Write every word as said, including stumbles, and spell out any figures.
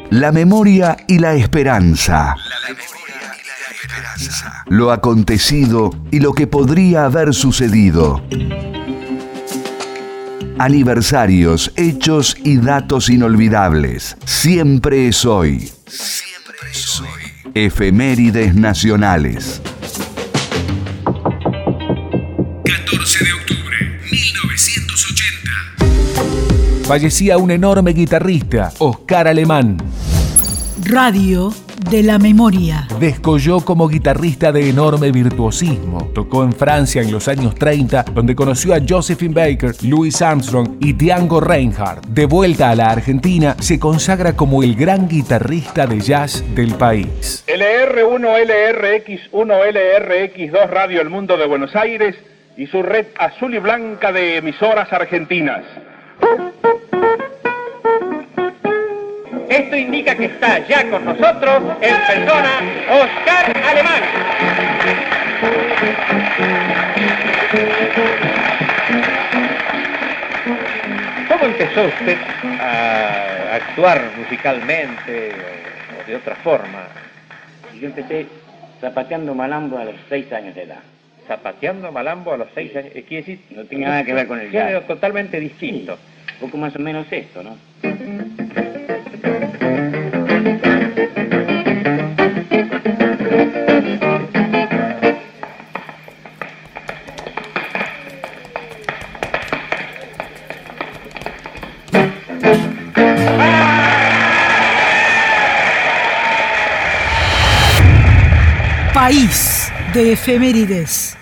La memoria y la esperanza. La memoria y la esperanza. Lo acontecido y lo que podría haber sucedido. Aniversarios, hechos y datos inolvidables. Siempre es hoy. Siempre es hoy. Efemérides nacionales. catorce de octubre de mil novecientos ochenta. Fallecía un enorme guitarrista, Oscar Alemán. Radio de la memoria. Descolló como guitarrista de enorme virtuosismo. Tocó en Francia en los años treinta, donde conoció a Josephine Baker, Louis Armstrong y Django Reinhardt. De vuelta a la Argentina, se consagra como el gran guitarrista de jazz del país. L R uno, L R X uno, L R X dos Radio El Mundo de Buenos Aires y su red azul y blanca de emisoras argentinas. Esto indica que está ya con nosotros en persona Oscar Alemán. ¿Cómo empezó usted a actuar musicalmente o de otra forma? Yo empecé zapateando malambo a los seis años de edad. Zapateando malambo a los seis años, quiere decir, no tiene nada que ver con el jazz. Género totalmente distinto. Sí, un poco más o menos esto, ¿no? País de efemérides.